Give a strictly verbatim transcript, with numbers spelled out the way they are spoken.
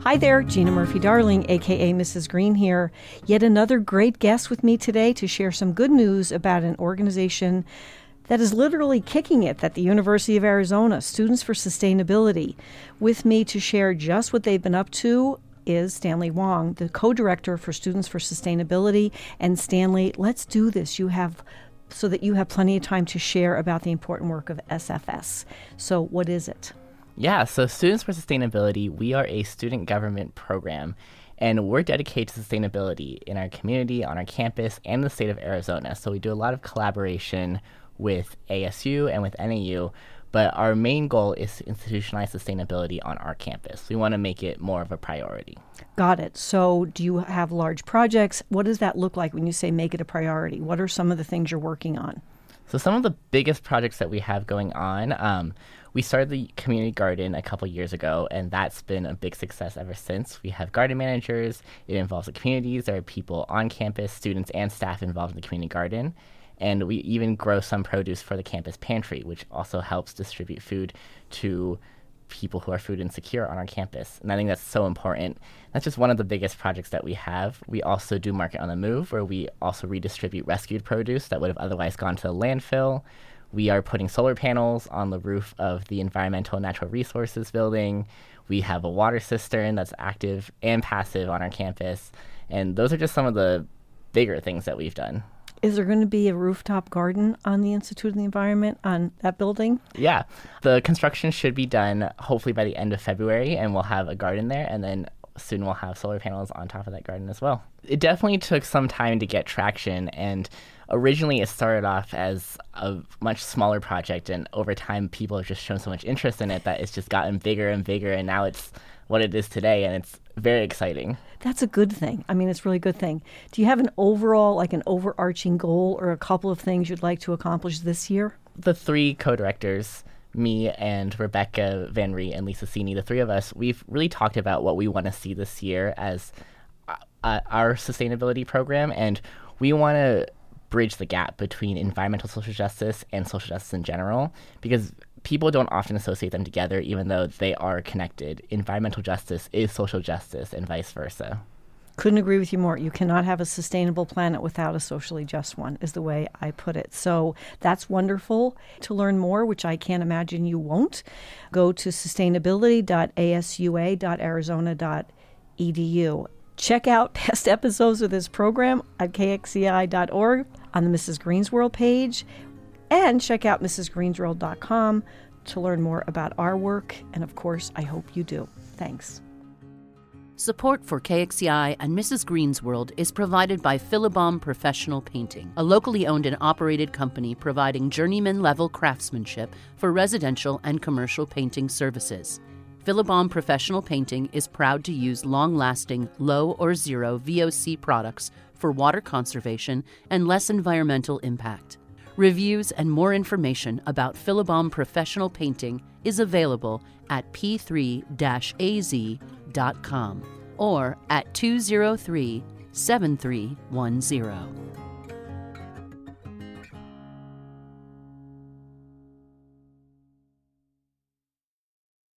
Hi there, Gina Murphy-Darling, a k a. Missus Green here. Yet another great guest with me today to share some good news about an organization that is literally kicking it at the University of Arizona, Students for Sustainability. With me to share just what they've been up to is Stanley Wong, the co-director for Students for Sustainability. And Stanley, let's do this. You have so that you have plenty of time to share about the important work of S F S. So what is it? Yeah, so Students for Sustainability, we are a student government program, and we're dedicated to sustainability in our community, on our campus, and the state of Arizona. So we do a lot of collaboration with A S U and with N A U, but our main goal is to institutionalize sustainability on our campus. We want to make it more of a priority. Got it. So do you have large projects? What does that look like when you say make it a priority? What are some of the things you're working on? So some of the biggest projects that we have going on, um, we started the community garden a couple years ago, and that's been a big success ever since. We have garden managers. It involves the communities. There are people on campus, students and staff involved in the community garden. And we even grow some produce for the campus pantry, which also helps distribute food to people who are food insecure on our campus. And I think that's so important. That's just one of the biggest projects that we have. We also do Market on the Move, where we also redistribute rescued produce that would have otherwise gone to the landfill. We are putting solar panels on the roof of the Environmental and Natural Resources building. We have a water cistern that's active and passive on our campus. And those are just some of the bigger things that we've done. Is there going to be a rooftop garden on the Institute of the Environment on that building? Yeah. The construction should be done hopefully by the end of February, and we'll have a garden there, and then soon we'll have solar panels on top of that garden as well. It definitely took some time to get traction, and originally it started off as a much smaller project, and over time people have just shown so much interest in it that it's just gotten bigger and bigger, and now it's what it is today, and it's very exciting. That's a good thing. I mean, it's a really good thing. Do you have an overall, like an overarching goal or a couple of things you'd like to accomplish this year? The three co-directors, me and Rebecca Van Ree and Lisa Sini, the three of us, we've really talked about what we want to see this year as uh, our sustainability program, and we want to bridge the gap between environmental social justice and social justice in general, because people don't often associate them together, even though they are connected. Environmental justice is social justice and vice versa. Couldn't agree with you more. You cannot have a sustainable planet without a socially just one, is the way I put it. So that's wonderful. To learn more, which I can't imagine you won't, go to sustainability dot a s u a dot arizona dot e d u. Check out past episodes of this program at k x c i dot org on the Missus Green's World page. And check out missus greens world dot com to learn more about our work. And of course, I hope you do. Thanks. Support for K X C I and Missus Green's World is provided by Philibom Professional Painting, a locally owned and operated company providing journeyman-level craftsmanship for residential and commercial painting services. Philibom Professional Painting is proud to use long-lasting, low or zero V O C products for water conservation and less environmental impact. Reviews and more information about Philibom Professional Painting is available at p three dash a z dot com or at two zero three, seven three one zero.